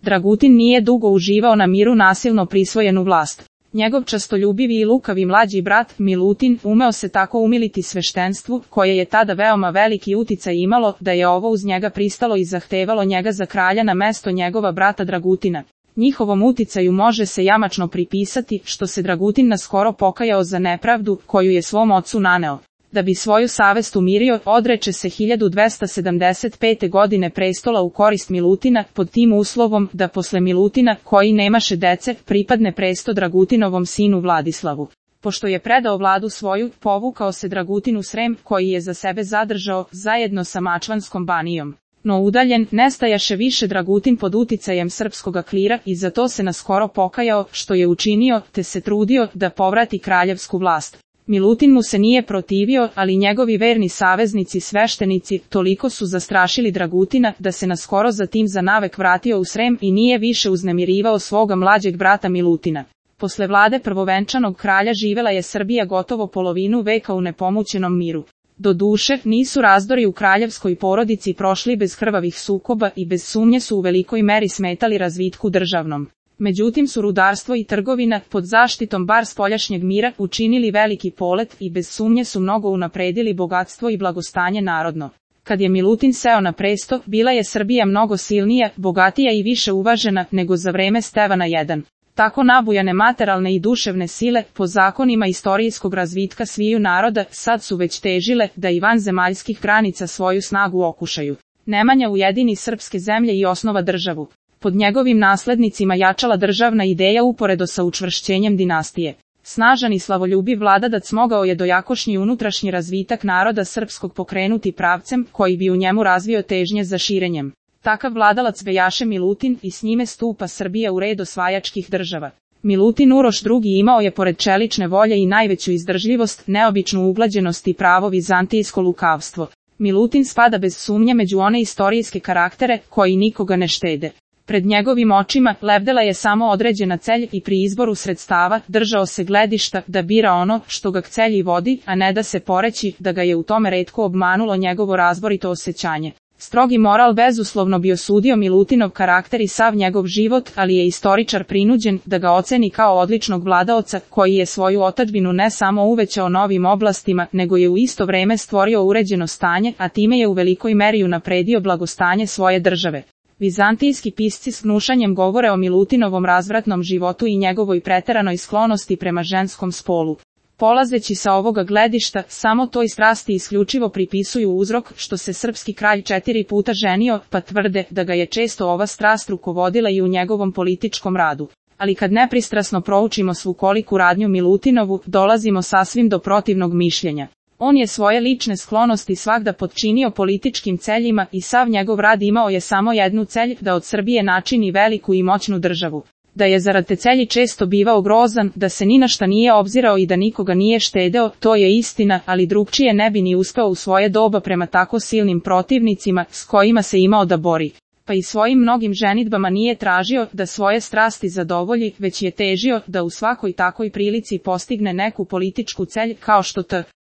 Dragutin nije dugo uživao na miru nasilno prisvojenu vlast. Njegov častoljubivi i lukavi mlađi brat, Milutin, umeo se tako umiliti sveštenstvu, koje je tada veoma veliki uticaj imalo, da je ovo uz njega pristalo i zahtevalo njega za kralja na mesto njegova brata Dragutina. Njihovom uticaju može se jamačno pripisati, što se Dragutin naskoro pokajao za nepravdu, koju je svom ocu naneo. Da bi svoju savest umirio, odreče se 1275. godine prestola u korist Milutina, pod tim uslovom da posle Milutina, koji nemaše dece, pripadne presto Dragutinovom sinu Vladislavu. Pošto je predao vladu svoju, povukao se Dragutin u Srem, koji je za sebe zadržao, zajedno sa Mačvanskom banijom. No udaljen, nestajaše više Dragutin pod uticajem srpskoga klira i za to se naskoro pokajao, što je učinio, te se trudio da povrati kraljevsku vlast. Milutin mu se nije protivio, ali njegovi verni saveznici sveštenici toliko su zastrašili Dragutina da se naskoro zatim za navek vratio u Srem i nije više uznemirivao svoga mlađeg brata Milutina. Posle vlade prvovenčanog kralja živela je Srbija gotovo polovinu veka u nepomućenom miru. Doduše, nisu razdori u kraljevskoj porodici prošli bez krvavih sukoba i bez sumnje su u velikoj meri smetali razvitku državnom. Međutim su rudarstvo i trgovina, pod zaštitom bar spoljašnjeg mira, učinili veliki polet i bez sumnje su mnogo unapredili bogatstvo i blagostanje narodno. Kad je Milutin seo na presto, bila je Srbija mnogo silnija, bogatija i više uvažena nego za vreme Stevana I. Tako nabujane materijalne i duševne sile, po zakonima istorijskog razvitka sviju naroda, sad su već težile da i van zemaljskih granica svoju snagu okušaju. Nemanja ujedini srpske zemlje i osnova državu. Pod njegovim naslednicima jačala državna ideja uporedo sa učvršćenjem dinastije. Snažan i slavoljubiv vladadac mogao je dojakošnji unutrašnji razvitak naroda srpskog pokrenuti pravcem, koji bi u njemu razvio težnje za širenjem. Takav vladalac bejaše Milutin i s njime stupa Srbija u red osvajačkih država. Milutin Uroš II imao je pored čelične volje i najveću izdržljivost, neobičnu uglađenost i pravo vizantijsko lukavstvo. Milutin spada bez sumnje među one istorijske karaktere koji nikoga ne štede. Pred njegovim očima lebdela je samo određena celj i pri izboru sredstava držao se gledišta da bira ono što ga k celji vodi, a ne da se poreći da ga je u tome retko obmanulo njegovo razborito osjećanje. Strogi moral bezuslovno bi osudio Milutinov karakter i sav njegov život, ali je istoričar prinuđen da ga oceni kao odličnog vladaoca koji je svoju otadžbinu ne samo uvećao novim oblastima, nego je u isto vreme stvorio uređeno stanje, a time je u velikoj meri unapredio blagostanje svoje države. Vizantijski pisci s gnušanjem govore o Milutinovom razvratnom životu i njegovoj preteranoj sklonosti prema ženskom spolu. Polazeći sa ovoga gledišta, samo toj strasti isključivo pripisuju uzrok što se srpski kralj 4 puta ženio, pa tvrde da ga je često ova strast rukovodila i u njegovom političkom radu. Ali kad nepristrasno proučimo svu koliku radnju Milutinovu, dolazimo sasvim do protivnog mišljenja. On je svoje lične sklonosti svagda potčinio političkim celjima i sav njegov rad imao je samo jednu celj, da od Srbije načini veliku i moćnu državu. Da je zarad te celji često bivao grozan, da se ni na šta nije obzirao i da nikoga nije štedeo, to je istina, ali drugčije ne bi ni uspeo u svoje doba prema tako silnim protivnicima s kojima se imao da bori. Pa i svojim mnogim ženidbama nije tražio da svoje strasti zadovolji, već je težio da u svakoj takoj prilici postigne neku političku celj, kao što